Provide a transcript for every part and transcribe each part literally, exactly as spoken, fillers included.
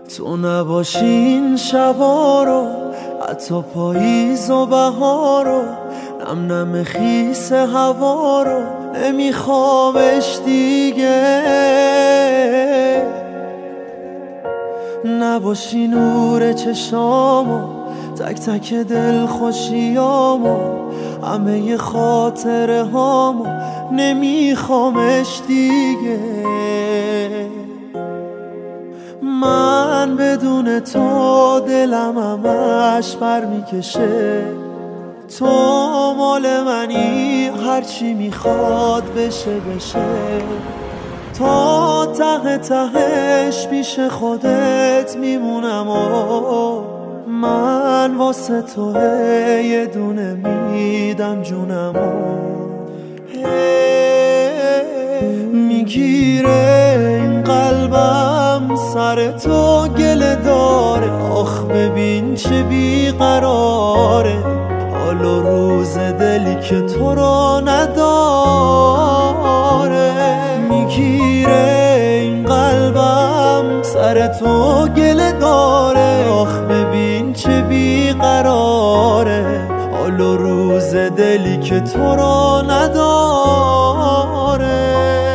تو نباشین شبا رو، حتی پاییز و بهار رو، نم نم خیس هوا رو نمیخوامش دیگه. نباشی نور چشامو، تک تک دل خوشیامو، همه خاطره هامو نمیخوامش دیگه. من بدون تو دلم همش پر میکشه، تو مال منی هرچی میخواد بشه بشه. تا ته تهش پیش خودت میمونم و من واسه تو یه دونه میدم جونمو. میگیره این قلبم سر تو گله داره، آخ ببین چه بیقراره، حال و روز دلی که تو رو نداره. میگیره این قلبم سر تو گله داره، آخ ببین چه بیقراره، حال و روز دلی که تو رو نداره.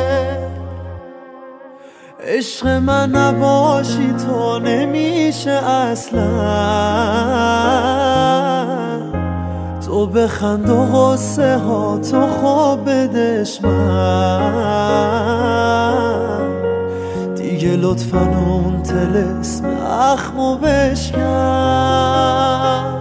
عشق من نباشی تو نمیشه اصلا، تو بخند و غصه ها تو خواب بدش من، دیگه لطفاً اون طلسم اخمو بشکن.